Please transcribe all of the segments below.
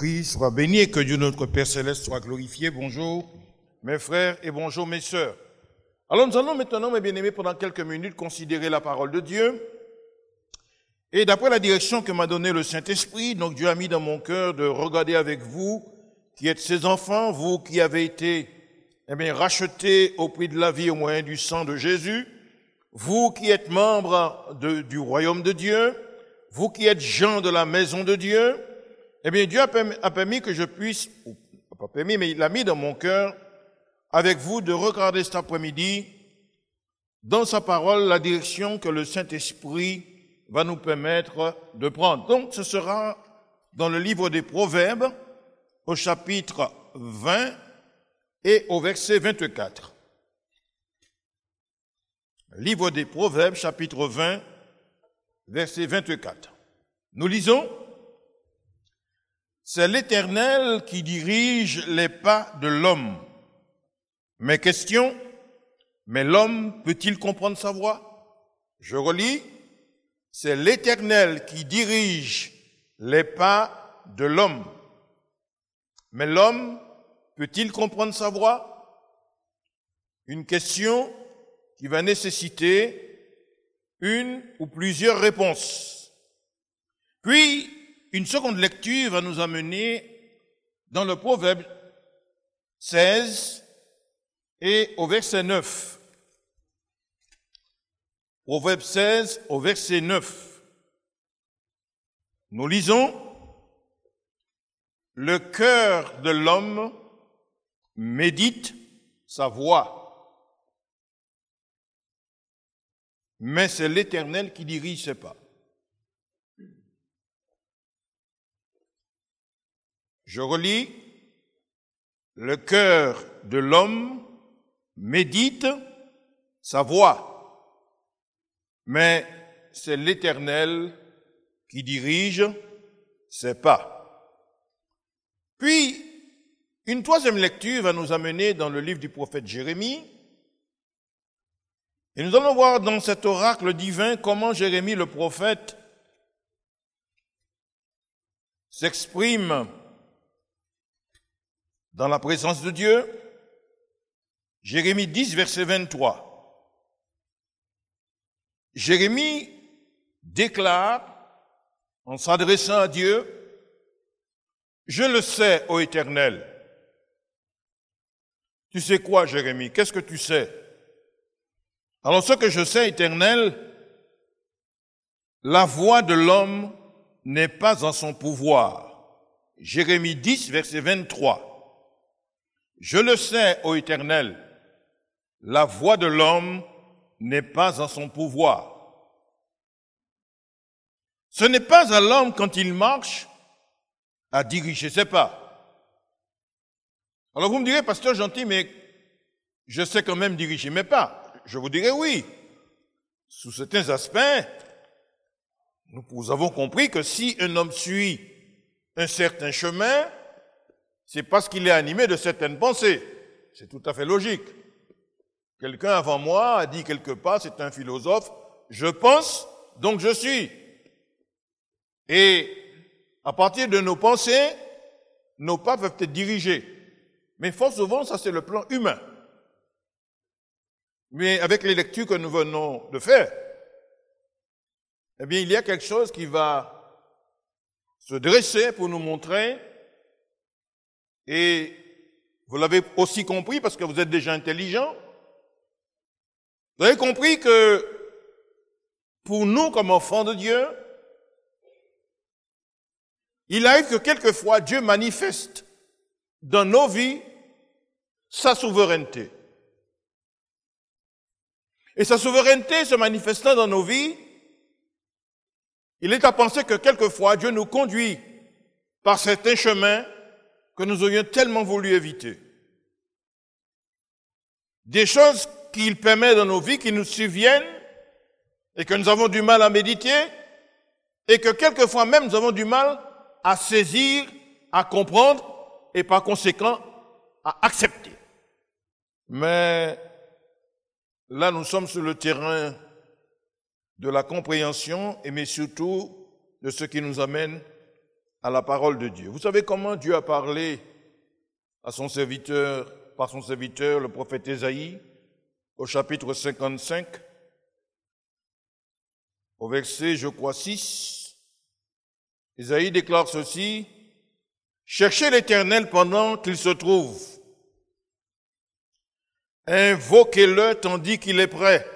Jésus-Christ soit béni et que Dieu notre Père Céleste soit glorifié. Bonjour mes frères et bonjour mes sœurs. Alors nous allons maintenant, mes bien-aimés, pendant quelques minutes considérer la parole de Dieu. Et d'après la direction que m'a donnée le Saint-Esprit, donc Dieu a mis dans mon cœur de regarder avec vous, qui êtes ses enfants, vous qui avez été rachetés au prix de la vie au moyen du sang de Jésus, vous qui êtes membres du royaume de Dieu, vous qui êtes gens de la maison de Dieu, Dieu a permis que je puisse, pas permis, mais il a mis dans mon cœur, avec vous, de regarder cet après-midi, dans sa parole, la direction que le Saint-Esprit va nous permettre de prendre. Donc, ce sera dans le livre des Proverbes, au chapitre 20 et au verset 24. Livre des Proverbes, chapitre 20, verset 24. Nous lisons: c'est l'Éternel qui dirige les pas de l'homme. Mais question, mais l'homme peut-il comprendre sa voie? Je relis: c'est l'Éternel qui dirige les pas de l'homme. Mais l'homme peut-il comprendre sa voie? Une question qui va nécessiter une ou plusieurs réponses. Puis, une seconde lecture va nous amener dans le Proverbe 16 et au verset 9. Proverbe 16 au verset 9. Nous lisons: le cœur de l'homme médite sa voie, mais c'est l'Éternel qui dirige ses pas. Je relis: le cœur de l'homme médite sa voie, mais c'est l'Éternel qui dirige ses pas. Puis, une troisième lecture va nous amener dans le livre du prophète Jérémie, et nous allons voir dans cet oracle divin comment Jérémie le prophète s'exprime dans la présence de Dieu. Jérémie 10, verset 23. Jérémie déclare, en s'adressant à Dieu: je le sais, ô Éternel. Tu sais quoi, Jérémie? Qu'est-ce que tu sais? Alors, ce que je sais, Éternel, la voix de l'homme n'est pas en son pouvoir. Jérémie 10, verset 23. Je le sais, ô Éternel, la voix de l'homme n'est pas en son pouvoir. Ce n'est pas à l'homme, quand il marche, à diriger ses pas. Alors vous me direz: pasteur gentil, mais je sais quand même diriger mes pas. Je vous dirai oui. Sous certains aspects, nous avons compris que si un homme suit un certain chemin, c'est parce qu'il est animé de certaines pensées. C'est tout à fait logique. Quelqu'un avant moi a dit quelque part, c'est un philosophe: je pense, donc je suis. Et à partir de nos pensées, nos pas peuvent être dirigés. Mais fort souvent, ça c'est le plan humain. Mais avec les lectures que nous venons de faire, il y a quelque chose qui va se dresser pour nous montrer. Et vous l'avez aussi compris parce que vous êtes déjà intelligent. Vous avez compris que pour nous, comme enfants de Dieu, il arrive que quelquefois Dieu manifeste dans nos vies sa souveraineté. Et sa souveraineté se manifestant dans nos vies, il est à penser que quelquefois Dieu nous conduit par certains chemins que nous aurions tellement voulu éviter. Des choses qu'il permet dans nos vies qui nous surviennent et que nous avons du mal à méditer et que quelquefois même nous avons du mal à saisir, à comprendre et par conséquent à accepter. Mais là, nous sommes sur le terrain de la compréhension mais surtout de ce qui nous amène à la parole de Dieu. Vous savez comment Dieu a parlé à son serviteur, par son serviteur, le prophète Ésaïe, au chapitre 55, au verset, je crois, 6. Ésaïe déclare ceci: « Cherchez l'Éternel pendant qu'il se trouve. Invoquez-le tandis qu'il est prêt.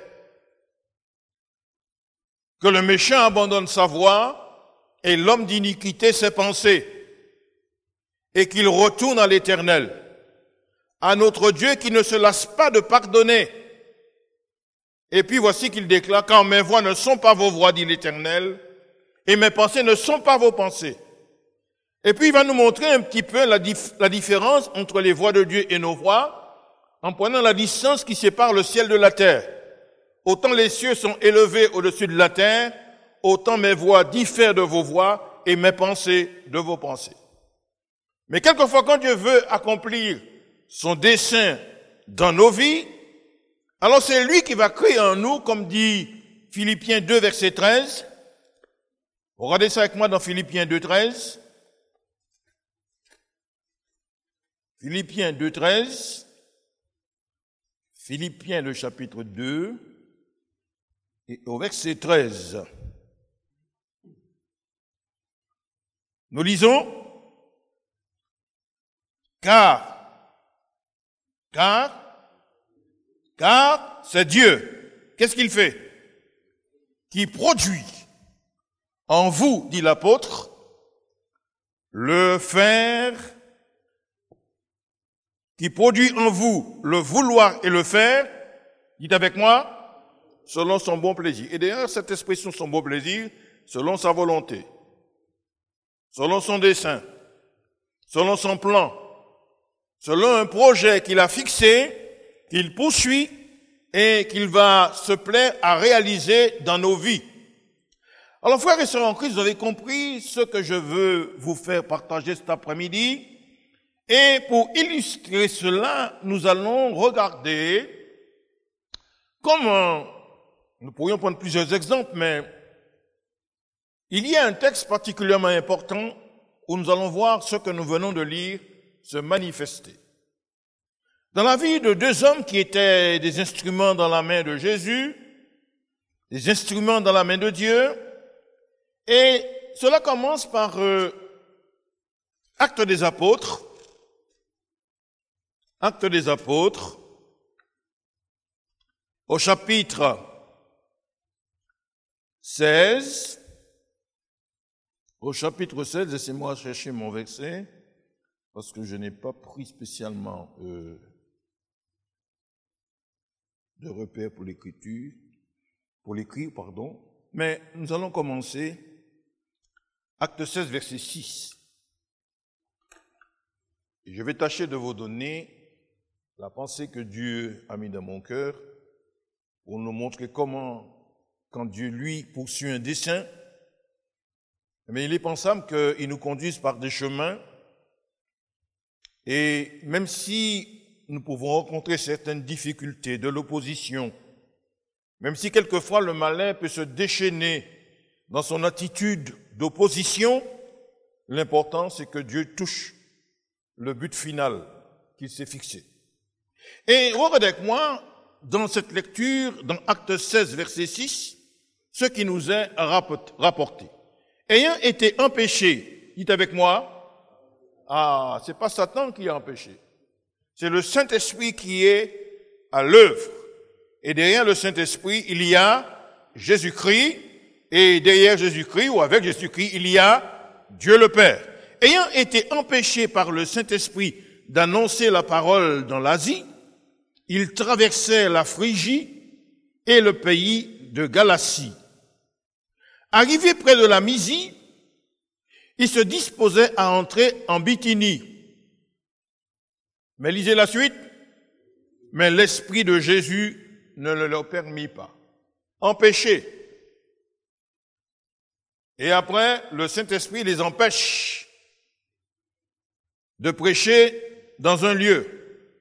Que le méchant abandonne sa voie et l'homme d'iniquité ses pensées, et qu'il retourne à l'Éternel, à notre Dieu qui ne se lasse pas de pardonner. » Et puis voici qu'il déclare: « Car mes voies ne sont pas vos voies, dit l'Éternel, et mes pensées ne sont pas vos pensées. » Et puis il va nous montrer un petit peu la différence entre les voies de Dieu et nos voies, en prenant la distance qui sépare le ciel de la terre. Autant les cieux sont élevés au-dessus de la terre, autant mes voies diffèrent de vos voies et mes pensées de vos pensées. Mais quelquefois, quand Dieu veut accomplir son dessein dans nos vies, alors c'est lui qui va créer en nous, comme dit Philippiens 2, verset 13. Regardez ça avec moi dans Philippiens 2, 13. Philippiens 2, 13. Philippiens, le chapitre 2, et au verset 13. Nous lisons: Car c'est Dieu. Qu'est-ce qu'il fait? Qui produit en vous, dit l'apôtre, le faire, qui produit en vous le vouloir et le faire, dites avec moi, selon son bon plaisir. Et d'ailleurs, cette expression, son bon plaisir, selon sa volonté, selon son dessein, selon son plan, selon un projet qu'il a fixé, qu'il poursuit et qu'il va se plaire à réaliser dans nos vies. Alors, frères et sœurs en Christ, vous avez compris ce que je veux vous faire partager cet après-midi. Et pour illustrer cela, nous allons regarder comment, nous pourrions prendre plusieurs exemples, mais il y a un texte particulièrement important où nous allons voir ce que nous venons de lire se manifester. Dans la vie de deux hommes qui étaient des instruments dans la main de Jésus, des instruments dans la main de Dieu, et cela commence par Actes des Apôtres. Actes des Apôtres, au chapitre 16, laissez-moi chercher mon verset, parce que je n'ai pas pris spécialement de repère pour l'écrire, mais nous allons commencer, Acte 16, verset 6. Et je vais tâcher de vous donner la pensée que Dieu a mis dans mon cœur pour nous montrer comment, quand Dieu, lui, poursuit un dessein, mais il est pensable qu'il nous conduise par des chemins, et même si nous pouvons rencontrer certaines difficultés, de l'opposition, même si quelquefois le malin peut se déchaîner dans son attitude d'opposition, l'important c'est que Dieu touche le but final qu'il s'est fixé. Et regardez avec moi, dans cette lecture, dans Acte 16, verset 6, ce qui nous est rapporté. Ayant été empêché, dites avec moi, c'est pas Satan qui a empêché, c'est le Saint-Esprit qui est à l'œuvre. Et derrière le Saint-Esprit, il y a Jésus-Christ, et derrière Jésus-Christ, ou avec Jésus-Christ, il y a Dieu le Père. Ayant été empêché par le Saint-Esprit d'annoncer la parole dans l'Asie, il traversait la Phrygie et le pays de Galatie. Arrivé près de la Mysie, il se disposait à entrer en Bithynie. Mais lisez la suite. Mais l'Esprit de Jésus ne le leur permit pas. Empêché. Et après, le Saint-Esprit les empêche de prêcher dans un lieu.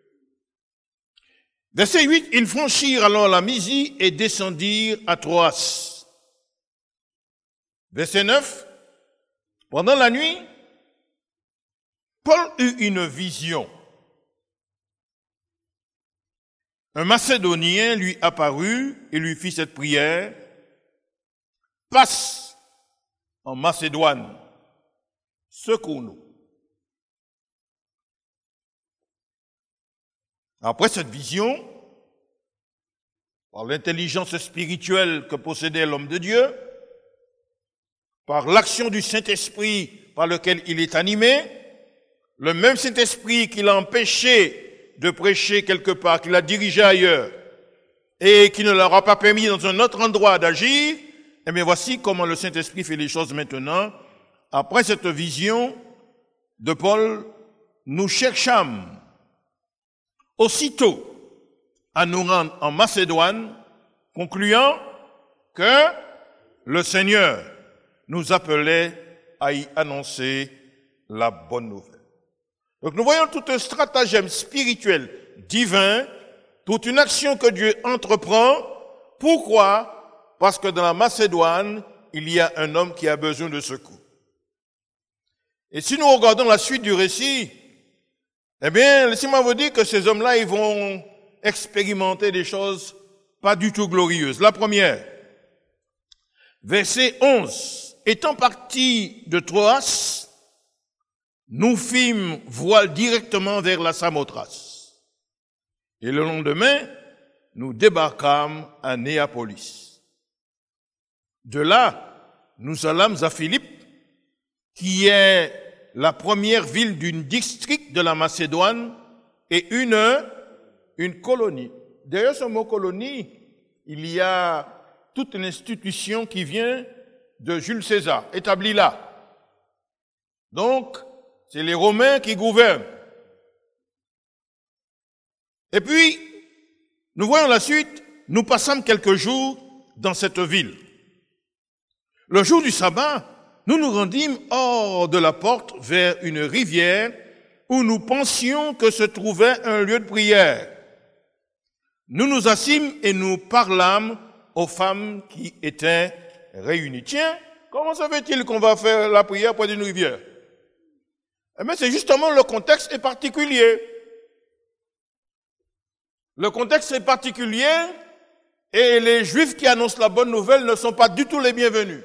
Verset 8, ils franchirent alors la Mysie et descendirent à Troas. Verset 9, pendant la nuit, Paul eut une vision. Un Macédonien lui apparut et lui fit cette prière. Passe en Macédoine, secours-nous. Après cette vision, par l'intelligence spirituelle que possédait l'homme de Dieu, par l'action du Saint-Esprit par lequel il est animé, le même Saint-Esprit qui l'a empêché de prêcher quelque part, qui l'a dirigé ailleurs, et qui ne leur a pas permis dans un autre endroit d'agir, eh bien voici comment le Saint-Esprit fait les choses maintenant. Après cette vision de Paul, nous cherchâmes aussitôt à nous rendre en Macédoine, concluant que le Seigneur nous appelait à y annoncer la bonne nouvelle. Donc nous voyons tout un stratagème spirituel divin, toute une action que Dieu entreprend. Pourquoi? Parce que dans la Macédoine, il y a un homme qui a besoin de secours. Et si nous regardons la suite du récit, eh bien, laissez-moi vous dire que ces hommes-là, ils vont expérimenter des choses pas du tout glorieuses. La première, verset 11. Étant partis de Troas, nous fîmes voile directement vers la Samothrace. Et le lendemain, nous débarquâmes à Néapolis. De là, nous allâmes à Philippe, qui est la première ville d'une district de la Macédoine et une colonie. Derrière ce mot colonie, il y a toute une institution qui vient de Jules César, établie là. Donc, c'est les Romains qui gouvernent. Et puis, nous voyons la suite, nous passâmes quelques jours dans cette ville. Le jour du sabbat, nous nous rendîmes hors de la porte vers une rivière où nous pensions que se trouvait un lieu de prière. Nous nous assîmes et nous parlâmes aux femmes qui étaient réunies. Tiens, comment ça fait-il qu'on va faire la prière près d'une rivière? Eh bien, c'est justement le contexte est particulier. Le contexte est particulier et les Juifs qui annoncent la bonne nouvelle ne sont pas du tout les bienvenus.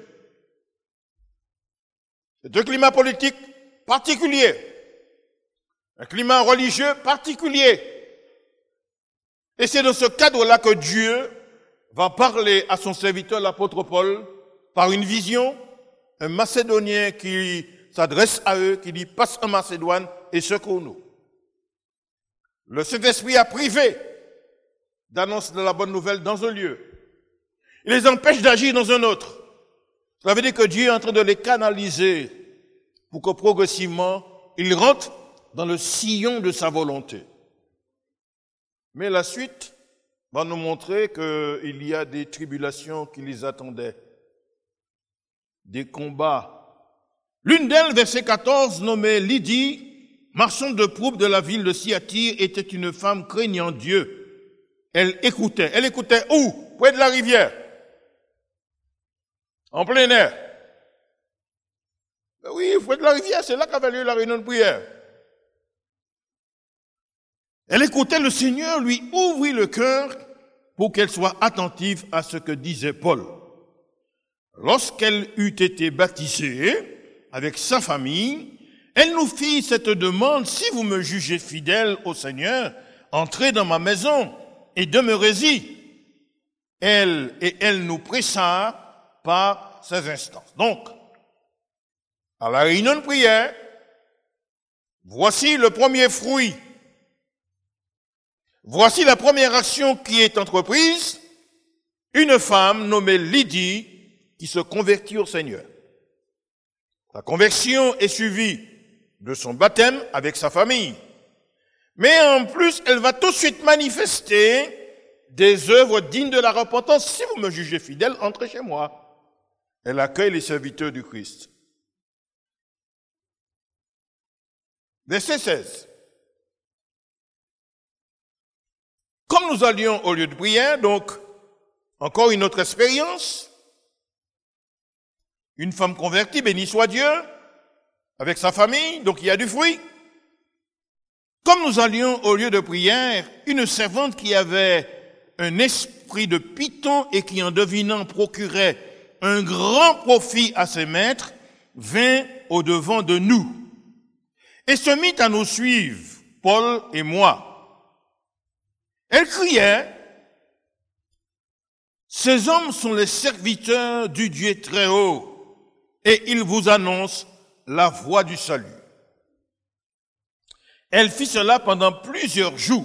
C'est un climat politique particulier, un climat religieux particulier. Et c'est dans ce cadre-là que Dieu va parler à son serviteur, l'apôtre Paul, par une vision, un Macédonien qui s'adresse à eux, qui dit « Passe en Macédoine et secours-nous ». Le Saint-Esprit a privé d'annoncer la bonne nouvelle dans un lieu. Il les empêche d'agir dans un autre. Ça veut dire que Dieu est en train de les canaliser pour que progressivement, ils rentrent dans le sillon de sa volonté. Mais la suite va nous montrer qu'il y a des tribulations qui les attendaient, des combats. L'une d'elles, verset 14, nommée Lydie, marchande de proupe de la ville de Thyatire, était une femme craignant Dieu. Elle écoutait. Elle écoutait où? Près de la rivière. En plein air. Ben oui, près de la rivière, c'est là qu'avait lieu la réunion de prière. Elle écoutait le Seigneur, lui ouvrit le cœur pour qu'elle soit attentive à ce que disait Paul. Lorsqu'elle eut été baptisée avec sa famille, elle nous fit cette demande: si vous me jugez fidèle au Seigneur, entrez dans ma maison et demeurez-y. Elle nous pressa par ses instances. Donc, à la réunion de prière, voici le premier fruit. Voici la première action qui est entreprise. Une femme nommée Lydie qui se convertit au Seigneur. La conversion est suivie de son baptême avec sa famille. Mais en plus, elle va tout de suite manifester des œuvres dignes de la repentance. Si vous me jugez fidèle, entrez chez moi. Elle accueille les serviteurs du Christ. Verset 16. Comme nous allions au lieu de prière, donc, encore une autre expérience. Une femme convertie, béni soit Dieu, avec sa famille, donc il y a du fruit. Comme nous allions au lieu de prière, une servante qui avait un esprit de python et qui en devinant procurait un grand profit à ses maîtres, vint au-devant de nous et se mit à nous suivre, Paul et moi. Elle criait, « Ces hommes sont les serviteurs du Dieu très haut et ils vous annoncent la voie du salut. » Elle fit cela pendant plusieurs jours.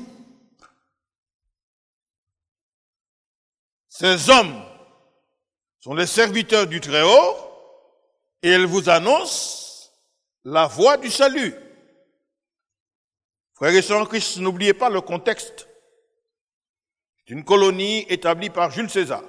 Ces hommes sont les serviteurs du Très-Haut et ils vous annoncent la voie du salut. Frères et sœurs en Christ, n'oubliez pas le contexte. C'est une colonie établie par Jules César.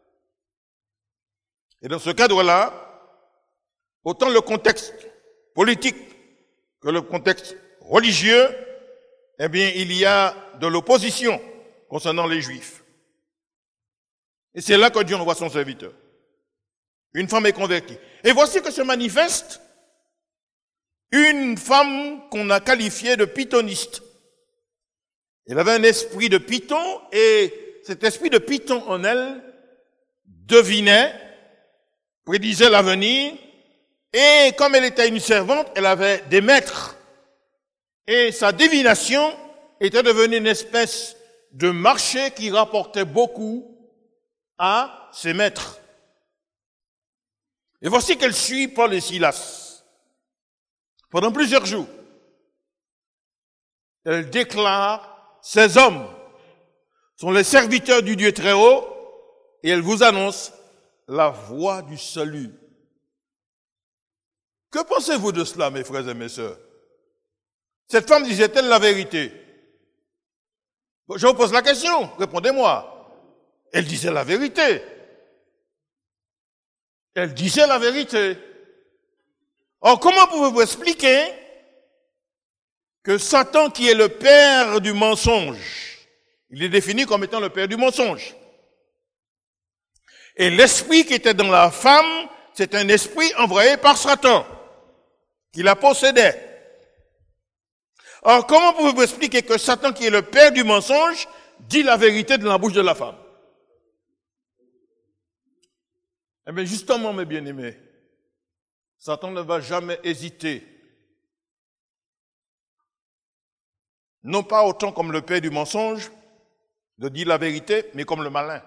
Et dans ce cadre-là, autant le contexte politique que le contexte religieux, eh bien, il y a de l'opposition concernant les Juifs. Et c'est là que Dieu envoie son serviteur. Une femme est convertie. Et voici que se manifeste une femme qu'on a qualifiée de pythoniste. Elle avait un esprit de python et cet esprit de python en elle devinait, prédisait l'avenir et comme elle était une servante, elle avait des maîtres. Et sa divination était devenue une espèce de marché qui rapportait beaucoup à ses maîtres. Et voici qu'elle suit Paul et Silas. Pendant plusieurs jours, elle déclare, ces hommes sont les serviteurs du Dieu très haut et elle vous annonce la voie du salut. Que pensez-vous de cela, mes frères et mes sœurs? Cette femme disait-elle la vérité? Je vous pose la question, répondez-moi. Elle disait la vérité. Elle disait la vérité. Or, comment pouvez-vous expliquer que Satan, qui est le père du mensonge, il est défini comme étant le père du mensonge, et l'esprit qui était dans la femme, c'est un esprit envoyé par Satan, qui la possédait. Or, comment pouvez-vous expliquer que Satan, qui est le père du mensonge, dit la vérité dans la bouche de la femme? Eh bien, justement, mes bien-aimés, Satan ne va jamais hésiter. Non pas autant comme le père du mensonge, de dire la vérité, mais comme le malin.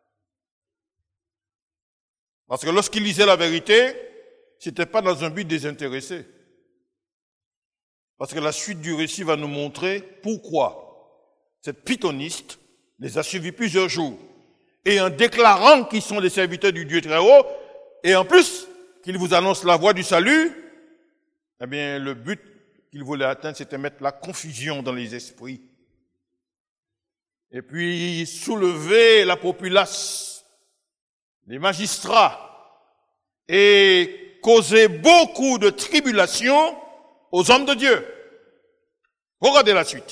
Parce que lorsqu'il disait la vérité, ce n'était pas dans un but désintéressé. Parce que la suite du récit va nous montrer pourquoi cette pythoniste les a suivis plusieurs jours. Et en déclarant qu'ils sont les serviteurs du Dieu très haut, et en plus qu'ils vous annoncent la voie du salut, eh bien le but qu'il voulait atteindre, c'était mettre la confusion dans les esprits. Et puis soulever la populace, les magistrats, et causer beaucoup de tribulations aux hommes de Dieu. Regardez la suite.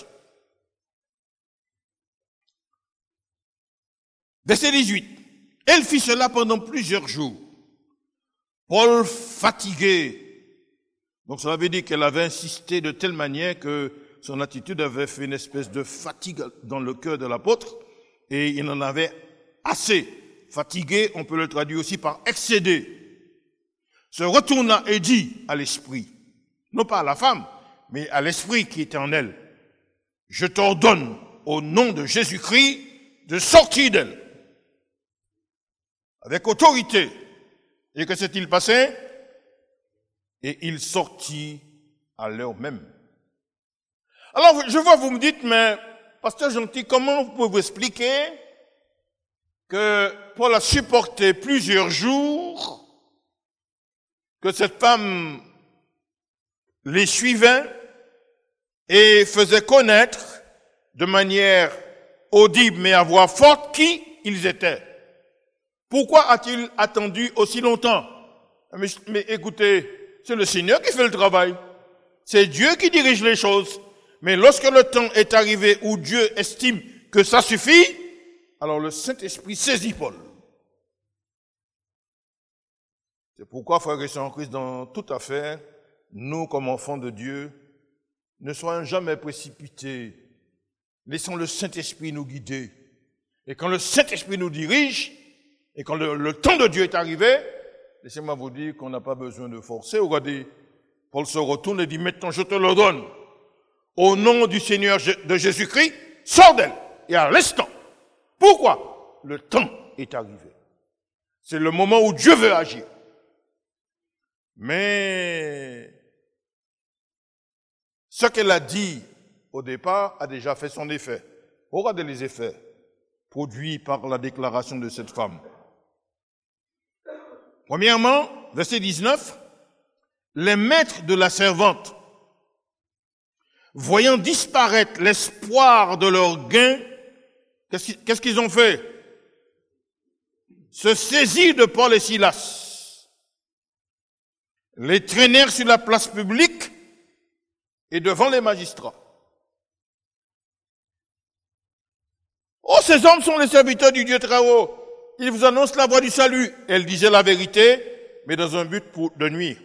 Verset 18. Elle fit cela pendant plusieurs jours. Paul fatigué. Donc cela veut dire qu'elle avait insisté de telle manière que son attitude avait fait une espèce de fatigue dans le cœur de l'apôtre et il en avait assez. Fatigué, on peut le traduire aussi par excédé. Se retourna et dit à l'esprit, non pas à la femme, mais à l'esprit qui était en elle, je t'ordonne au nom de Jésus-Christ de sortir d'elle. Avec autorité. Et que s'est-il passé? Et il sortit à l'heure même. Alors, je vois, vous me dites, mais, pasteur Gentil, comment vous pouvez vous expliquer que Paul a supporté plusieurs jours, que cette femme les suivait et faisait connaître de manière audible mais à voix forte qui ils étaient? Pourquoi a-t-il attendu aussi longtemps? Mais écoutez, c'est le Seigneur qui fait le travail. C'est Dieu qui dirige les choses. Mais lorsque le temps est arrivé où Dieu estime que ça suffit, alors le Saint-Esprit saisit Paul. C'est pourquoi, frères et sœurs en Christ, dans toute affaire, nous, comme enfants de Dieu, ne soyons jamais précipités. Laissons le Saint-Esprit nous guider. Et quand le Saint-Esprit nous dirige, et quand le temps de Dieu est arrivé, laissez-moi vous dire qu'on n'a pas besoin de forcer. Regardez, Paul se retourne et dit, maintenant je te le donne. Au nom du Seigneur de Jésus-Christ, sors d'elle. Et à l'instant. Pourquoi? Le temps est arrivé. C'est le moment où Dieu veut agir. Mais ce qu'elle a dit au départ a déjà fait son effet. Regardez les effets produits par la déclaration de cette femme. Premièrement, verset 19, les maîtres de la servante, voyant disparaître l'espoir de leur gain, qu'est-ce qu'ils ont fait? Se saisir de Paul et Silas, les traînèrent sur la place publique et devant les magistrats. Oh, ces hommes sont les serviteurs du Dieu très haut. Ils vous annoncent la voie du salut. Elle disait la vérité, mais dans un but de nuire.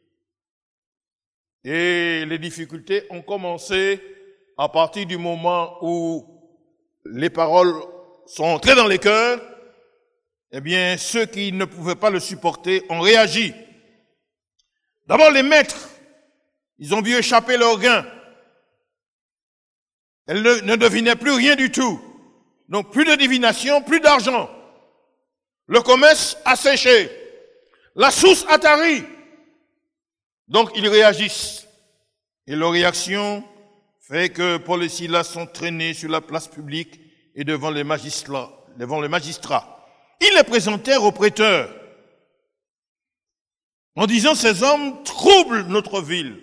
Et les difficultés ont commencé à partir du moment où les paroles sont entrées dans les cœurs. Eh bien, ceux qui ne pouvaient pas le supporter ont réagi. D'abord, les maîtres, ils ont vu échapper leur gain. Elles ne devinaient plus rien du tout. Donc, plus de divination, plus d'argent. Le commerce a séché. La source a tari. Donc, ils réagissent. Et leur réaction fait que Paul et Silas sont traînés sur la place publique et devant les magistrats. Ils les présentèrent aux prêteurs en disant, ces hommes troublent notre ville.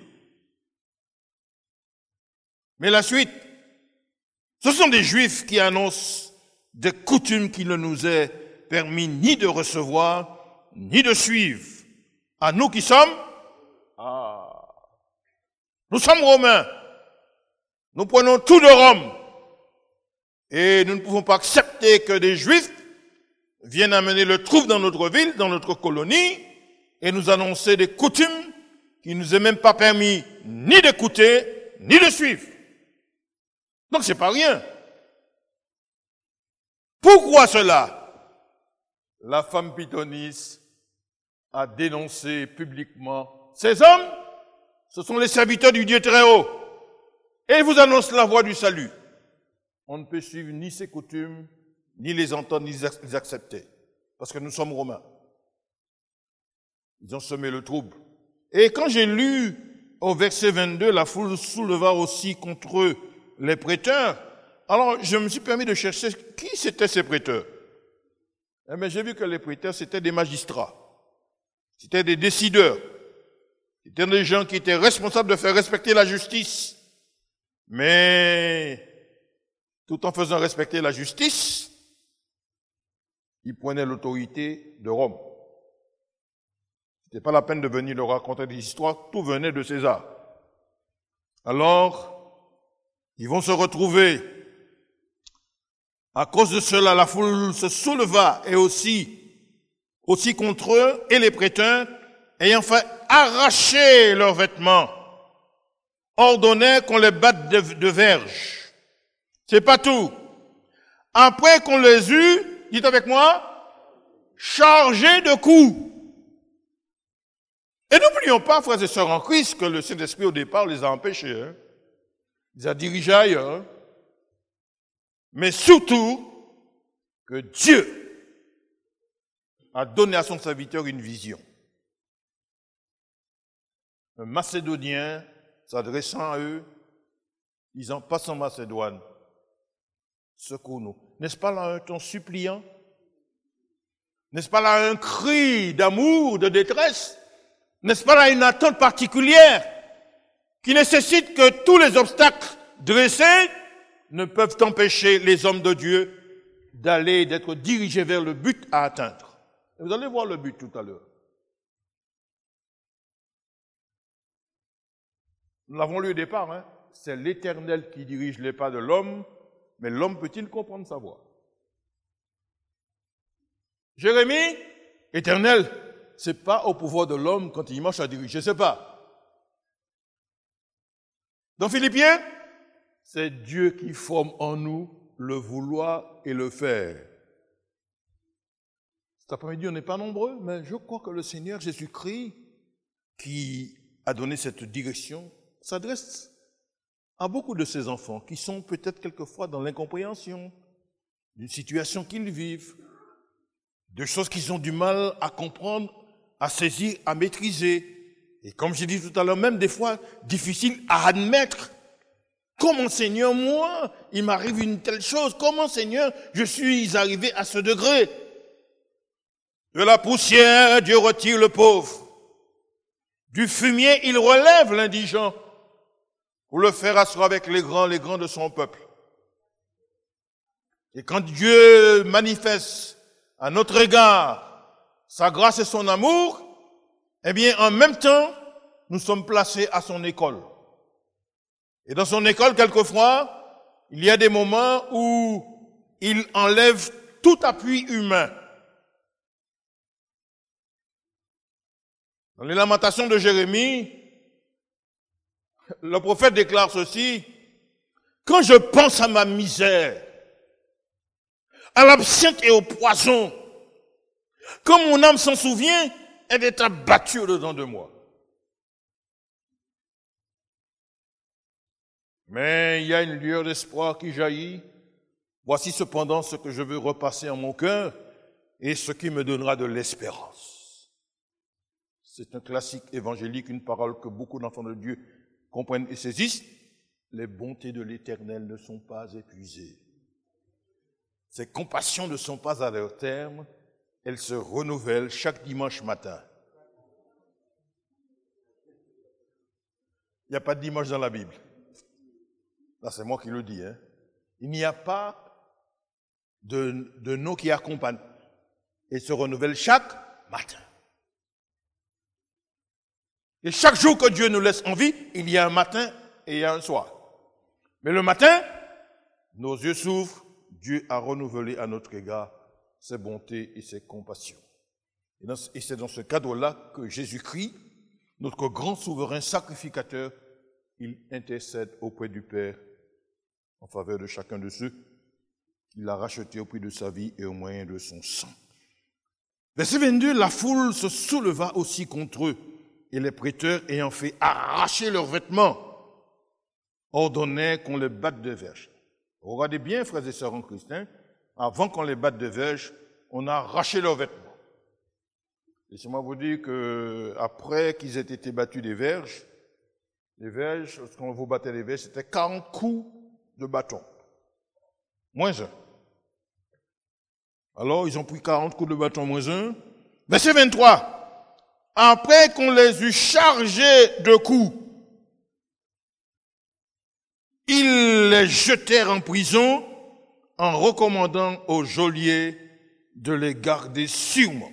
Mais la suite, ce sont des Juifs qui annoncent des coutumes qu'il ne nous est permis ni de recevoir, ni de suivre. À nous qui sommes, nous sommes Romains. Nous prenons tout de Rome. Et nous ne pouvons pas accepter que des Juifs viennent amener le trouble dans notre ville, dans notre colonie, et nous annoncer des coutumes qui ne nous est même pas permis ni d'écouter, ni de suivre. Donc c'est pas rien. Pourquoi cela? La femme pythonisse a dénoncé publiquement ces hommes, ce sont les serviteurs du Dieu très haut. Et ils vous annoncent la voie du salut. On ne peut suivre ni ces coutumes, ni les entendre, ni les accepter. Parce que nous sommes Romains. Ils ont semé le trouble. Et quand j'ai lu au verset 22, la foule souleva aussi contre eux les prêteurs. Alors, je me suis permis de chercher qui c'étaient ces prêteurs. Eh bien, j'ai vu que les prêteurs, c'était des magistrats. C'était des décideurs. C'était des gens qui étaient responsables de faire respecter la justice. Mais, tout en faisant respecter la justice, ils prenaient l'autorité de Rome. C'était pas la peine de venir leur raconter des histoires, tout venait de César. Alors, ils vont se retrouver. À cause de cela, la foule se souleva et aussi contre eux et les prêteurs, ayant fait arracher leurs vêtements, ordonnèrent qu'on les batte de verge. C'est pas tout. Après qu'on les eut, dites avec moi, chargés de coups. Et n'oublions pas, frères et sœurs en Christ, que le Saint-Esprit au départ les a empêchés. Hein. Il les a dirigés ailleurs. Mais surtout, que Dieu a donné à son serviteur une vision. Un Macédonien s'adressant à eux, disant, passe en Macédoine, secours-nous. N'est-ce pas là un ton suppliant? N'est-ce pas là un cri d'amour, de détresse? N'est-ce pas là une attente particulière qui nécessite que tous les obstacles dressés ne peuvent empêcher les hommes de Dieu d'être dirigés vers le but à atteindre? Et vous allez voir le but tout à l'heure. Nous l'avons lu au départ, hein? C'est l'Éternel qui dirige les pas de l'homme, mais l'homme peut-il comprendre sa voie? Jérémie, Éternel, c'est pas au pouvoir de l'homme quand il marche à diriger, c'est pas. Dans Philippiens, c'est Dieu qui forme en nous le vouloir et le faire. Cet après-midi, on n'est pas nombreux, mais je crois que le Seigneur Jésus-Christ, qui a donné cette direction, s'adresse à beaucoup de ses enfants qui sont peut-être quelquefois dans l'incompréhension d'une situation qu'ils vivent, de choses qu'ils ont du mal à comprendre, à saisir, à maîtriser. Et comme j'ai dit tout à l'heure, même des fois difficile à admettre. Comment, Seigneur, moi, il m'arrive une telle chose? Comment, Seigneur, je suis arrivé à ce degré? De la poussière, Dieu retire le pauvre. Du fumier, il relève l'indigent pour le faire asseoir avec les grands de son peuple. Et quand Dieu manifeste à notre égard sa grâce et son amour, eh bien, en même temps, nous sommes placés à son école. Et dans son école, quelquefois, il y a des moments où il enlève tout appui humain. Dans les Lamentations de Jérémie, le prophète déclare ceci: « Quand je pense à ma misère, à l'absinthe et au poison, quand mon âme s'en souvient, elle est abattue au-dedans de moi. » Mais il y a une lueur d'espoir qui jaillit. Voici cependant ce que je veux repasser en mon cœur et ce qui me donnera de l'espérance. C'est un classique évangélique, une parole que beaucoup d'enfants de Dieu comprennent et saisissent. Les bontés de l'Éternel ne sont pas épuisées. Ses compassions ne sont pas à leur terme. Elles se renouvellent chaque dimanche matin. Il n'y a pas de dimanche dans la Bible. Là, c'est moi qui le dis. Il n'y a pas de nom qui accompagne. Et se renouvelle chaque matin. Et chaque jour que Dieu nous laisse en vie, il y a un matin et il y a un soir. Mais le matin, nos yeux s'ouvrent, Dieu a renouvelé à notre égard ses bontés et ses compassions. Et c'est dans ce cadre-là que Jésus-Christ, notre grand souverain sacrificateur, il intercède auprès du Père en faveur de chacun de ceux qu'il a rachetés au prix de sa vie et au moyen de son sang. Verset 22, la foule se souleva aussi contre eux, et les prêteurs, ayant fait arracher leurs vêtements, ordonnaient qu'on les batte de verge. Regardez bien, frères et sœurs en Christ, avant qu'on les batte de verge, on a arraché leurs vêtements. Laissez-moi vous dire qu'après qu'ils aient été battus des verges, les verges, lorsqu'on vous battait les verges, c'était 40 coups de bâton. Moins un. Alors, ils ont pris 40 coups de bâton moins un. Verset 23. Après qu'on les eut chargés de coups, ils les jetèrent en prison en recommandant au geôlier de les garder sûrement.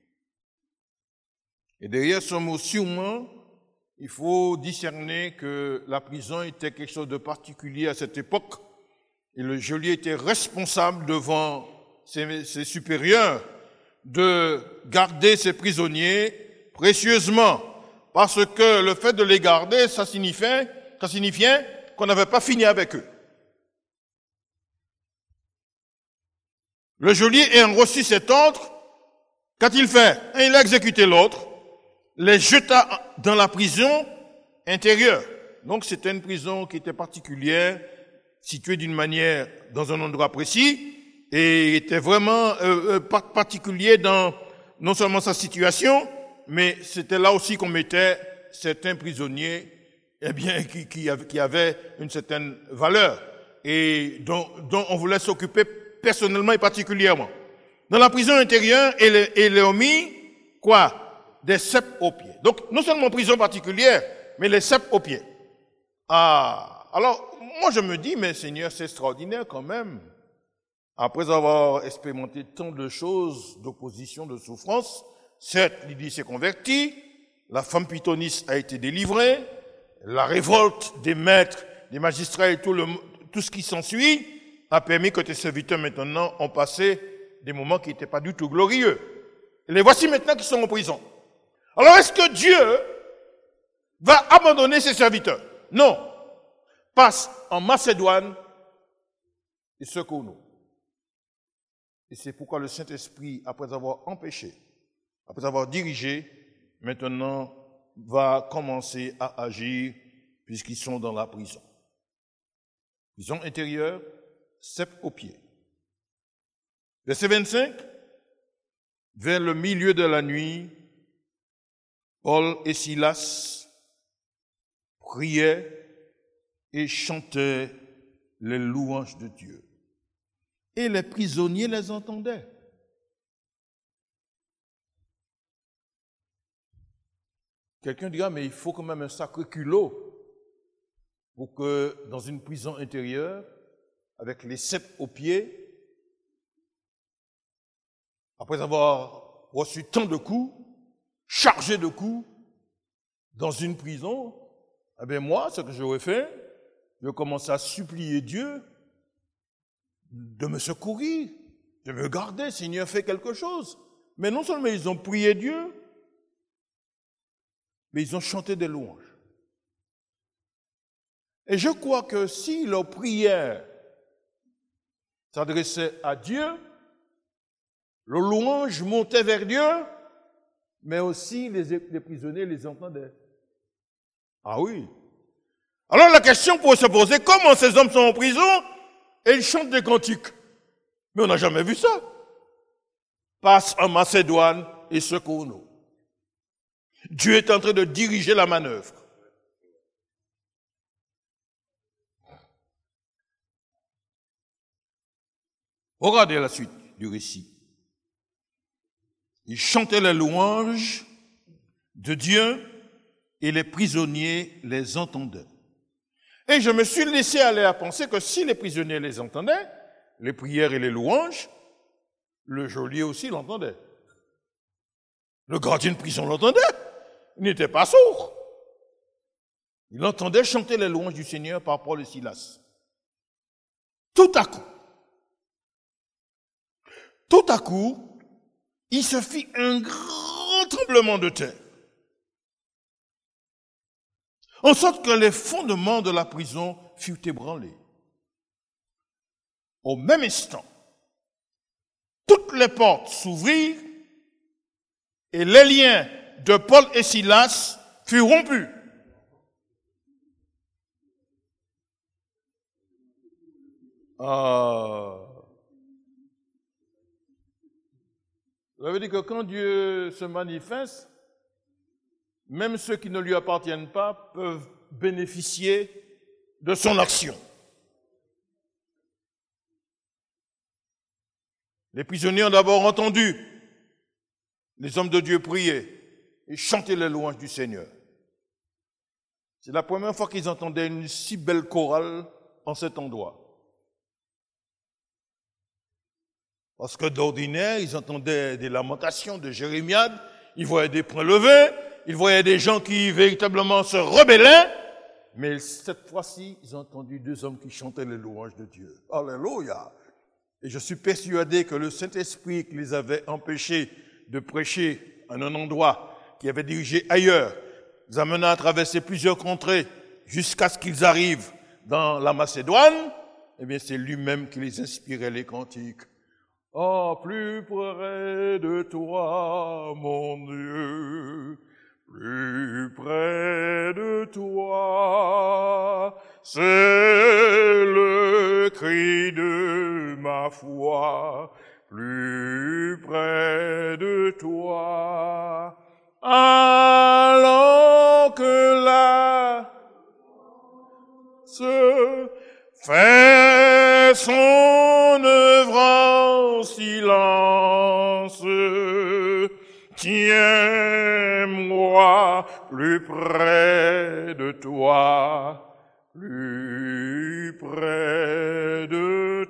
Et derrière ce mot sûrement, il faut discerner que la prison était quelque chose de particulier à cette époque et le geôlier était responsable devant ses supérieurs de garder ses prisonniers précieusement parce que le fait de les garder, ça signifiait qu'on n'avait pas fini avec eux. Le geôlier ayant reçu cet ordre, qu'a-t-il fait? Il a exécuté l'ordre, les jeta dans la prison intérieure. Donc c'était une prison qui était particulière, située d'une manière dans un endroit précis, et était vraiment particulier dans non seulement sa situation, mais c'était là aussi qu'on mettait certains prisonniers, qui avaient une certaine valeur et dont on voulait s'occuper personnellement et particulièrement. Dans la prison intérieure, il a mis quoi? Des ceps aux pieds. Donc, non seulement prison particulière, mais les ceps aux pieds. Ah, alors, moi je me dis, mais Seigneur, c'est extraordinaire quand même. Après avoir expérimenté tant de choses, d'opposition, de souffrance, certes, Lydie s'est convertie, la femme pythonisse a été délivrée, la révolte des maîtres, des magistrats et tout ce qui s'ensuit a permis que tes serviteurs maintenant ont passé des moments qui n'étaient pas du tout glorieux. Et les voici maintenant qui sont en prison. Alors est-ce que Dieu va abandonner ses serviteurs? Non. passe en Macédoine et secours-nous. Et c'est pourquoi le Saint-Esprit, après avoir empêché, après avoir dirigé, maintenant va commencer à agir puisqu'ils sont dans la prison. Prison intérieure, cep aux pieds. Verset 25, vers le milieu de la nuit, Paul et Silas priaient et chantaient les louanges de Dieu. Et les prisonniers les entendaient. Quelqu'un dira, mais il faut quand même un sacré culot pour que dans une prison intérieure, avec les ceps aux pieds, après avoir reçu tant de coups, chargé de coups, dans une prison, eh bien moi, ce que j'aurais fait, je commençais à supplier Dieu de me secourir, de me garder, Seigneur, fais quelque chose. Mais non seulement ils ont prié Dieu, mais ils ont chanté des louanges. Et je crois que si leur prière s'adressait à Dieu, le louange montait vers Dieu, mais aussi les prisonniers les entendaient. Ah oui. Alors la question pourrait se poser, comment ces hommes sont en prison et ils chantent des cantiques? Mais on n'a jamais vu ça. Passe en Macédoine et secours-nous. Dieu est en train de diriger la manœuvre. Regardez la suite du récit. Ils chantaient les louanges de Dieu et les prisonniers les entendaient. Et je me suis laissé aller à penser que si les prisonniers les entendaient, les prières et les louanges, le geôlier aussi l'entendait. Le gardien de prison l'entendait. Il n'était pas sourd. Il entendait chanter les louanges du Seigneur par Paul et Silas. Tout à coup, il se fit un grand tremblement de terre. En sorte que les fondements de la prison furent ébranlés. Au même instant, toutes les portes s'ouvrirent et les liens de Paul et Silas furent rompus. Ça veut dire que quand Dieu se manifeste, même ceux qui ne lui appartiennent pas peuvent bénéficier de son action. Les prisonniers ont d'abord entendu les hommes de Dieu prier et chanter les louanges du Seigneur. C'est la première fois qu'ils entendaient une si belle chorale en cet endroit. Parce que d'ordinaire, ils entendaient des lamentations de jérémiades, ils voyaient des poings levés, ils voyaient des gens qui véritablement se rebellaient, mais cette fois-ci, ils ont entendu deux hommes qui chantaient les louanges de Dieu. Alléluia! Et je suis persuadé que le Saint-Esprit qui les avait empêchés de prêcher en un endroit qui avait dirigé ailleurs, les amena à traverser plusieurs contrées jusqu'à ce qu'ils arrivent dans la Macédoine, eh bien c'est lui-même qui les inspirait les cantiques. Oh, plus près de toi, mon Dieu, plus près de toi, c'est le cri de ma foi, plus près de toi, alors que là se fait son œuvre en silence, tiens-moi plus près de toi, plus près de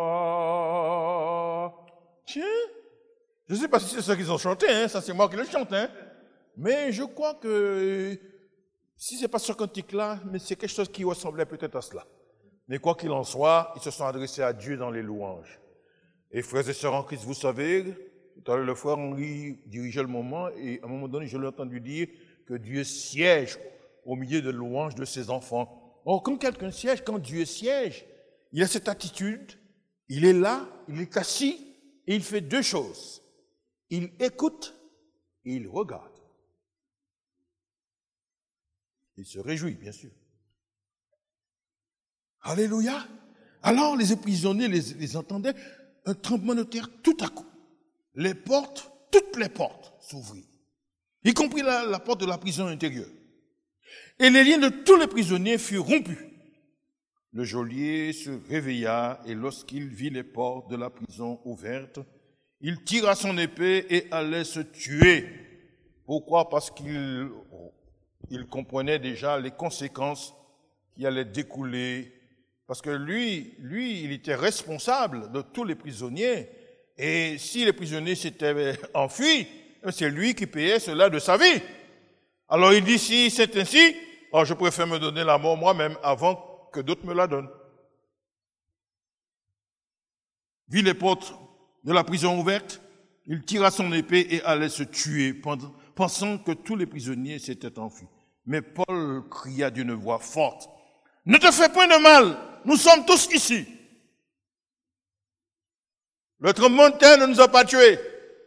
toi. Tiens, je ne sais pas si c'est ça qu'ils ont chanté, hein, ça c'est moi qui le chante, hein, mais je crois que si ce n'est pas ce cantique-là, mais c'est quelque chose qui ressemblait peut-être à cela. Mais quoi qu'il en soit, ils se sont adressés à Dieu dans les louanges. Et frères et sœurs en Christ, vous savez, tout à l'heure, le frère Henri dirigeait le moment, et à un moment donné, je l'ai entendu dire que Dieu siège au milieu de louanges de ses enfants. Or, quand quelqu'un siège, quand Dieu siège, il a cette attitude, il est là, il est assis, et il fait deux choses. Il écoute et il regarde. Il se réjouit, bien sûr. Alléluia. Alors, les prisonniers les entendaient, un tremblement de terre tout à coup. Les portes, toutes les portes s'ouvrirent, y compris la porte de la prison intérieure. Et les liens de tous les prisonniers furent rompus. Le geôlier se réveilla et lorsqu'il vit les portes de la prison ouvertes, il tira son épée et allait se tuer. Pourquoi? Parce qu'il comprenait déjà les conséquences qui allaient découler. Parce que lui, il était responsable de tous les prisonniers. Et si les prisonniers s'étaient enfuis, c'est lui qui payait cela de sa vie. Alors il dit, si c'est ainsi, alors je préfère me donner la mort moi-même avant que d'autres me la donnent. Vit les portes de la prison ouvertes, il tira son épée et allait se tuer, pensant que tous les prisonniers s'étaient enfuis. Mais Paul cria d'une voix forte, « Ne te fais point de mal, nous sommes tous ici. » Le tremblement de terre ne nous a pas tués.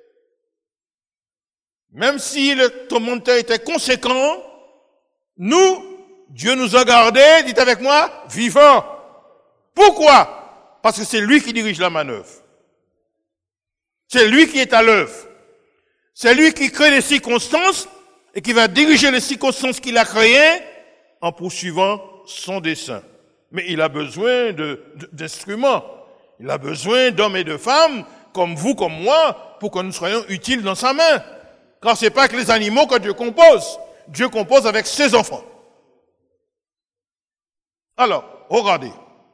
Même si le tremblement de terre était conséquent, nous, Dieu nous a gardés, dites avec moi, vivants. Pourquoi? Parce que c'est lui qui dirige la manœuvre. C'est lui qui est à l'œuvre. C'est lui qui crée les circonstances et qui va diriger les circonstances qu'il a créées en poursuivant son dessein. Mais il a besoin d'instruments. Il a besoin d'hommes et de femmes, comme vous, comme moi, pour que nous soyons utiles dans sa main. Car ce n'est pas que les animaux que Dieu compose. Dieu compose avec ses enfants. Alors, regardez.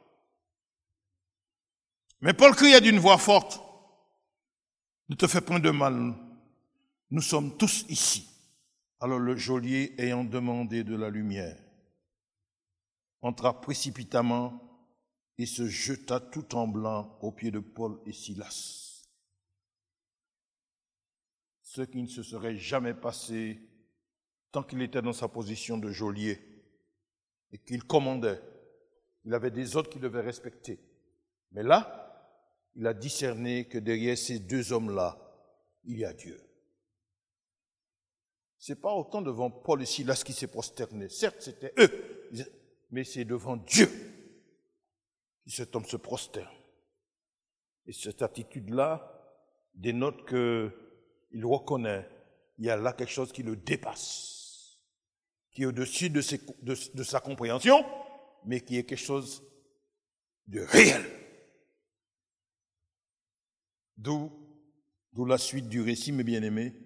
Mais Paul cria d'une voix forte, « Ne te fais point de mal, nous sommes tous ici. » Alors le geôlier, ayant demandé de la lumière, entra précipitamment et se jeta tout tremblant aux pieds de Paul et Silas. Ce qui ne se serait jamais passé tant qu'il était dans sa position de geôlier et qu'il commandait. Il avait des ordres qu'il devait respecter. Mais là, il a discerné que derrière ces deux hommes-là, il y a Dieu. Ce n'est pas autant devant Paul et Silas qui s'est prosterné. Certes, c'était eux, mais c'est devant Dieu que cet homme se prosterne. Et cette attitude-là dénote qu'il reconnaît qu'il y a là quelque chose qui le dépasse, qui est au-dessus de sa compréhension, mais qui est quelque chose de réel. D'où la suite du récit, mes bien-aimés.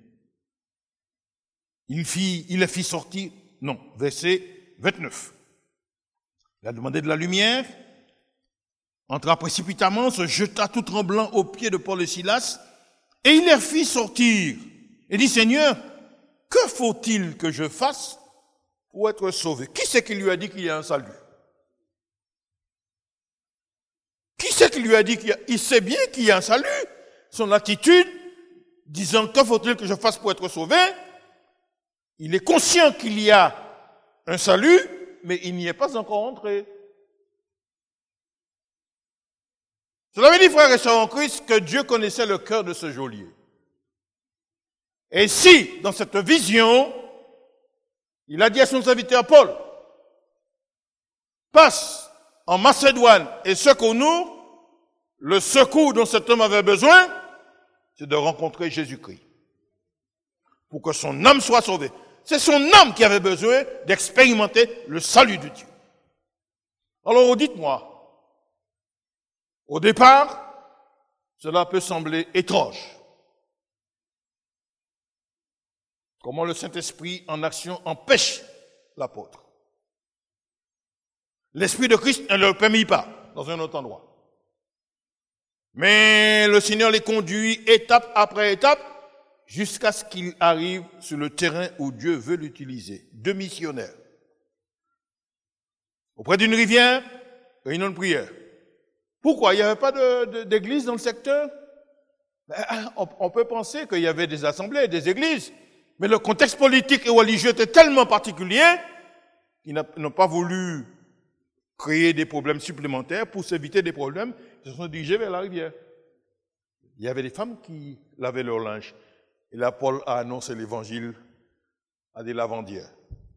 Il les fit sortir, verset 29. Il a demandé de la lumière, entra précipitamment, se jeta tout tremblant aux pieds de Paul et Silas, et il les fit sortir. Et dit, Seigneur, que faut-il que je fasse pour être sauvé? Qui c'est qui lui a dit qu'il y a un salut? Qui c'est qui lui a dit qu'il sait bien qu'il y a un salut? Son attitude, disant, que faut-il que je fasse pour être sauvé? Il est conscient qu'il y a un salut, mais il n'y est pas encore entré. Cela veut dire, frères et sœurs en Christ, que Dieu connaissait le cœur de ce geôlier. Et si, dans cette vision, il a dit à son serviteur Paul, passe en Macédoine et secours-nous, le secours dont cet homme avait besoin, c'est de rencontrer Jésus-Christ. Pour que son âme soit sauvée. C'est son âme qui avait besoin d'expérimenter le salut de Dieu. Alors dites-moi, au départ, cela peut sembler étrange. Comment le Saint-Esprit en action empêche l'apôtre. L'Esprit de Christ ne le permet pas dans un autre endroit. Mais le Seigneur les conduit étape après étape jusqu'à ce qu'il arrive sur le terrain où Dieu veut l'utiliser. Deux missionnaires. Auprès d'une rivière, réunion de prière. Pourquoi? Il n'y avait pas d'église dans le secteur? On peut penser qu'il y avait des assemblées, des églises. Mais le contexte politique et religieux était tellement particulier qu'ils n'ont pas voulu créer des problèmes supplémentaires pour s'éviter des problèmes, ils se sont dirigés vers la rivière. Il y avait des femmes qui lavaient leur linge. Et là, Paul a annoncé l'évangile à des lavandières.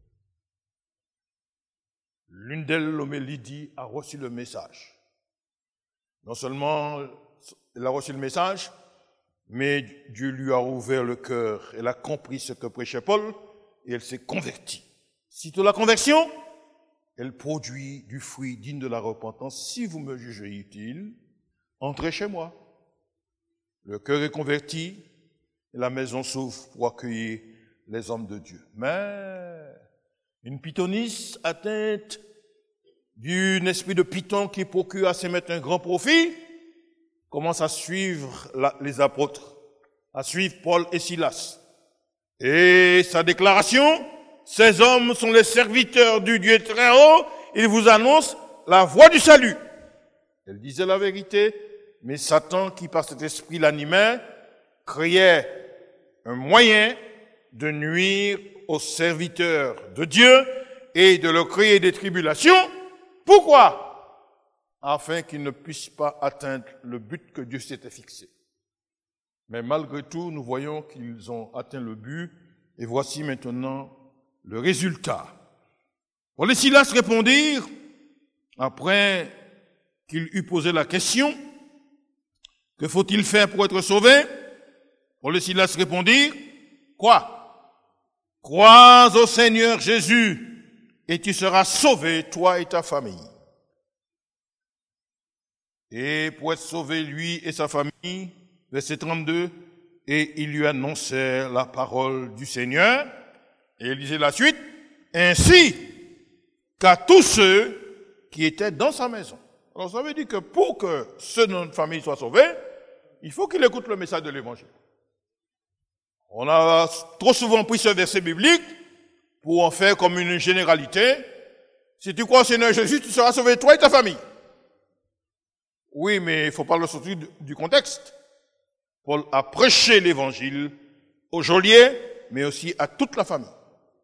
L'une d'elles, nommée Lydie, a reçu le message. Non seulement elle a reçu le message, mais Dieu lui a ouvert le cœur. Elle a compris ce que prêchait Paul et elle s'est convertie. Sitôt la conversion, elle produit du fruit digne de la repentance. Si vous me jugez utile, entrez chez moi. Le cœur est converti et la maison s'ouvre pour accueillir les hommes de Dieu. Mais une pythonisse atteinte d'un esprit de python qui procure à se mettre un grand profit commence à suivre les apôtres, à suivre Paul et Silas. Et sa déclaration, ces hommes sont les serviteurs du Dieu très haut, ils vous annoncent la voie du salut. Elle disait la vérité, mais Satan, qui par cet esprit l'animait, créait un moyen de nuire aux serviteurs de Dieu et de leur créer des tribulations. Pourquoi? Afin qu'ils ne puissent pas atteindre le but que Dieu s'était fixé. Mais malgré tout, nous voyons qu'ils ont atteint le but, et voici maintenant le résultat. Paul et Silas répondirent, après qu'il eut posé la question, que faut-il faire pour être sauvé? Paul et Silas répondirent, quoi? Crois au Seigneur Jésus, et tu seras sauvé, toi et ta famille. Et pour être sauvé, lui et sa famille, verset 32, et il lui annonçait la parole du Seigneur, et il disait la suite, ainsi qu'à tous ceux qui étaient dans sa maison. Alors ça veut dire que pour que ceux de notre famille soient sauvés, il faut qu'ils écoutent le message de l'Évangile. On a trop souvent pris ce verset biblique pour en faire comme une généralité. Si tu crois au Seigneur Jésus, tu seras sauvé, toi et ta famille. Oui, mais il ne faut pas le sortir du contexte. Paul a prêché l'Évangile aux geôliers, mais aussi à toute la famille.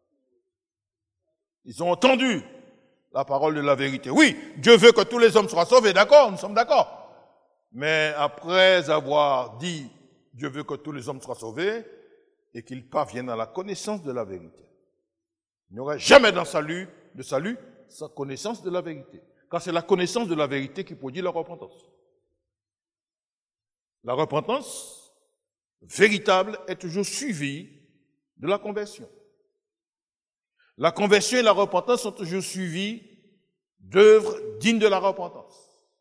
Ils ont entendu la parole de la vérité. Oui, Dieu veut que tous les hommes soient sauvés, d'accord, nous sommes d'accord. Mais après avoir dit Dieu veut que tous les hommes soient sauvés et qu'ils parviennent à la connaissance de la vérité. Il n'y aura jamais de salut sans connaissance de la vérité. Car c'est la connaissance de la vérité qui produit la repentance. La repentance véritable est toujours suivie de la conversion. La conversion et la repentance sont toujours suivies d'œuvres dignes de la repentance.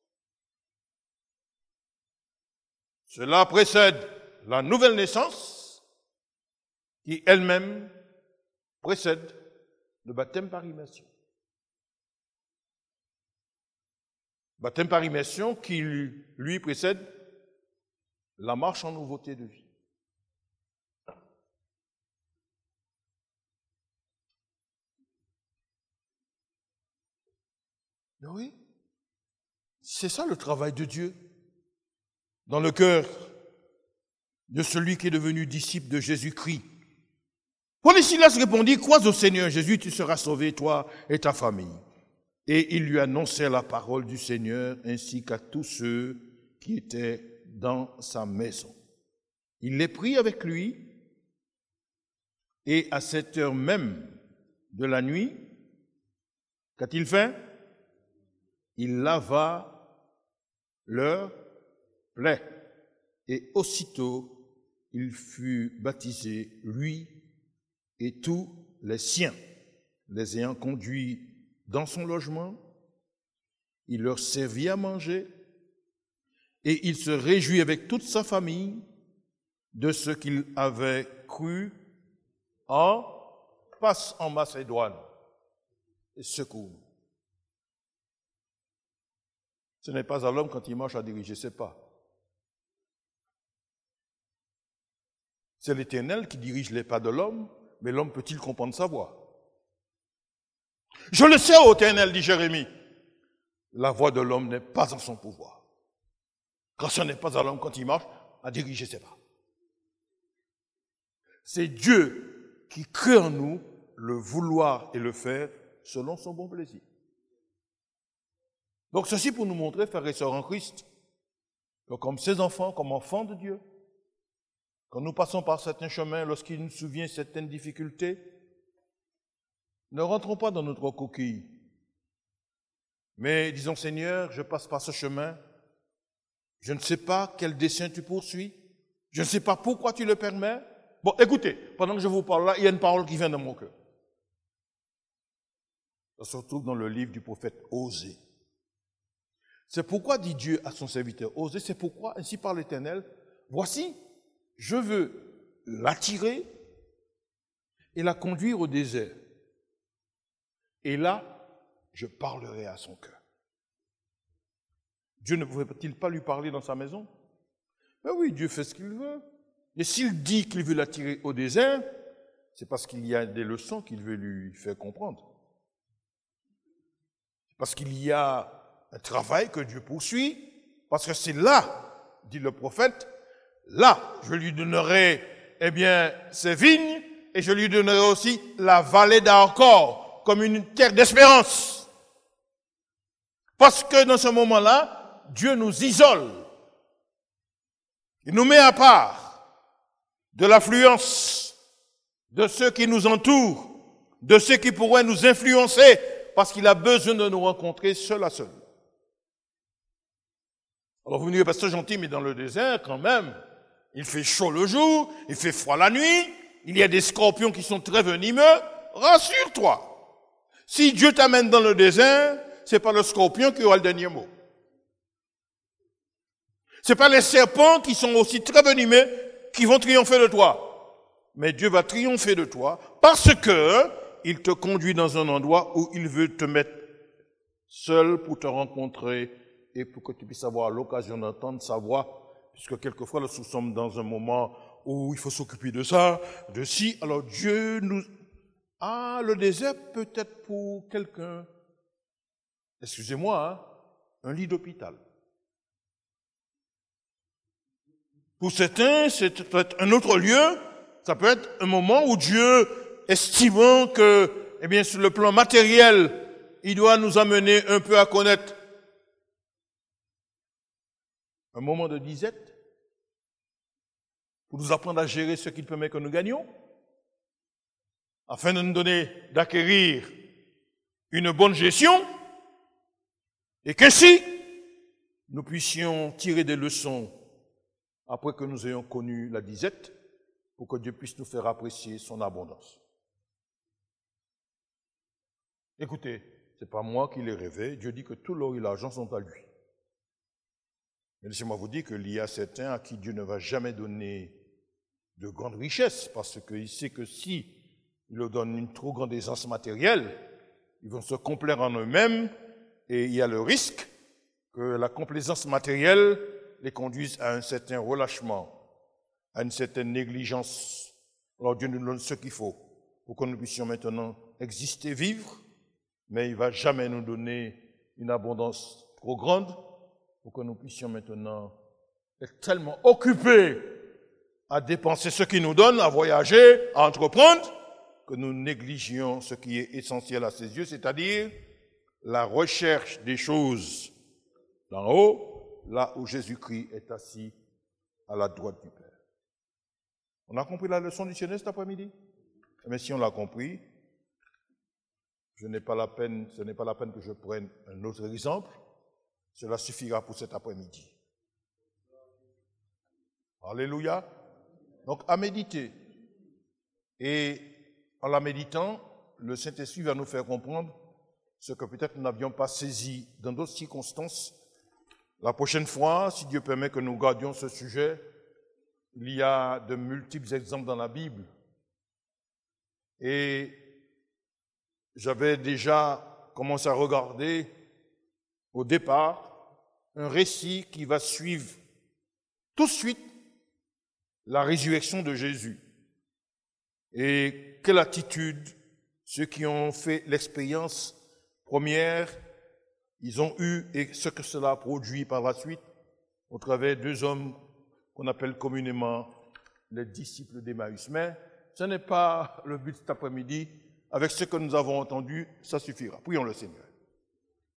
Cela précède la nouvelle naissance qui elle-même précède le baptême par immersion. Baptême par immersion qui lui précède la marche en nouveauté de vie. Oui, c'est ça le travail de Dieu dans le cœur de celui qui est devenu disciple de Jésus-Christ. Paul et Silas répondit, crois au Seigneur Jésus, tu seras sauvé, toi et ta famille. Et il lui annonçait la parole du Seigneur ainsi qu'à tous ceux qui étaient dans sa maison. Il les prit avec lui et à cette heure même de la nuit, qu'a-t-il fait? Il lava leurs plaies et aussitôt il fut baptisé, lui et tous les siens, les ayant conduits dans son logement, il leur servit à manger et il se réjouit avec toute sa famille de ce qu'il avait cru en passe en Macédoine et secours. Ce n'est pas à l'homme quand il marche à diriger ses pas. C'est l'Éternel qui dirige les pas de l'homme, mais l'homme peut-il comprendre sa voix? Je le sais, ô Éternel, dit Jérémie, la voix de l'homme n'est pas en son pouvoir. Car ce n'est pas à l'homme quand il marche à diriger ses pas. C'est Dieu qui crée en nous le vouloir et le faire selon son bon plaisir. Donc ceci pour nous montrer, frères et sœurs en Christ, que comme ses enfants, comme enfants de Dieu, quand nous passons par certains chemins, lorsqu'il nous souvient certaines difficultés, ne rentrons pas dans notre coquille. Mais disons, Seigneur, je passe par ce chemin, je ne sais pas quel dessein tu poursuis, je ne sais pas pourquoi tu le permets. Bon, écoutez, pendant que je vous parle là, il y a une parole qui vient dans mon cœur. Ça se retrouve dans le livre du prophète Osée. C'est pourquoi dit Dieu à son serviteur Osée, c'est pourquoi, ainsi parle l'Éternel, voici, je veux l'attirer et la conduire au désert. Et là, je parlerai à son cœur. Dieu ne pouvait-il pas lui parler dans sa maison? Ben oui, Dieu fait ce qu'il veut. Et s'il dit qu'il veut l'attirer au désert, c'est parce qu'il y a des leçons qu'il veut lui faire comprendre. Parce qu'il y a un travail que Dieu poursuit, parce que c'est là, dit le prophète, là, je lui donnerai, ses vignes, et je lui donnerai aussi la vallée d'Arcor, comme une terre d'espérance. Parce que dans ce moment-là, Dieu nous isole. Il nous met à part de l'affluence de ceux qui nous entourent, de ceux qui pourraient nous influencer, parce qu'il a besoin de nous rencontrer seul à seul. Alors vous me dites, pasteur gentil, mais dans le désert, quand même, il fait chaud le jour, il fait froid la nuit, il y a des scorpions qui sont très venimeux. Rassure-toi. Si Dieu t'amène dans le désert, c'est pas le scorpion qui aura le dernier mot. C'est pas les serpents qui sont aussi très venimeux qui vont triompher de toi. Mais Dieu va triompher de toi parce que il te conduit dans un endroit où il veut te mettre seul pour te rencontrer et pour que tu puisses avoir l'occasion d'entendre sa voix, puisque quelquefois nous sommes dans un moment où il faut s'occuper de ça, de ci. Alors Dieu nous... Ah, le désert peut-être pour quelqu'un, excusez-moi, un lit d'hôpital. Pour certains, c'est peut-être un autre lieu, ça peut être un moment où Dieu, estimant que, sur le plan matériel, il doit nous amener un peu à connaître un moment de disette, pour nous apprendre à gérer ce qu'il permet que nous gagnions, afin de nous donner, d'acquérir une bonne gestion, et qu'ainsi, nous puissions tirer des leçons après que nous ayons connu la disette, pour que Dieu puisse nous faire apprécier son abondance. Écoutez, c'est pas moi qui l'ai rêvé, Dieu dit que tout l'or et l'argent sont à lui. Mais laissez-moi vous dire qu'il y a certains à qui Dieu ne va jamais donner de grandes richesses, parce qu'il sait que si il leur donne une trop grande aisance matérielle, ils vont se complaire en eux-mêmes, et il y a le risque que la complaisance matérielle les conduise à un certain relâchement, à une certaine négligence. Alors Dieu nous donne ce qu'il faut pour que nous puissions maintenant exister, vivre, mais il ne va jamais nous donner une abondance trop grande pour que nous puissions maintenant être tellement occupés à dépenser ce qu'il nous donne, à voyager, à entreprendre, que nous négligions ce qui est essentiel à ses yeux, c'est-à-dire la recherche des choses d'en haut, là où Jésus-Christ est assis à la droite du Père. On a compris la leçon du Seigneur cet après-midi? Mais si on l'a compris, ce n'est pas la peine que je prenne un autre exemple. Cela suffira pour cet après-midi. Alléluia. Donc, à méditer. Et en la méditant, le Saint-Esprit va nous faire comprendre ce que peut-être nous n'avions pas saisi dans d'autres circonstances. La prochaine fois, si Dieu permet que nous gardions ce sujet, il y a de multiples exemples dans la Bible. Et j'avais déjà commencé à regarder au départ un récit qui va suivre tout de suite la résurrection de Jésus. Et quelle attitude ceux qui ont fait l'expérience première, ils ont eu et ce que cela a produit par la suite au travers de 2 hommes qu'on appelle communément les disciples d'Emmaüs. Mais ce n'est pas le but cet après-midi. Avec ce que nous avons entendu, ça suffira. Prions le Seigneur.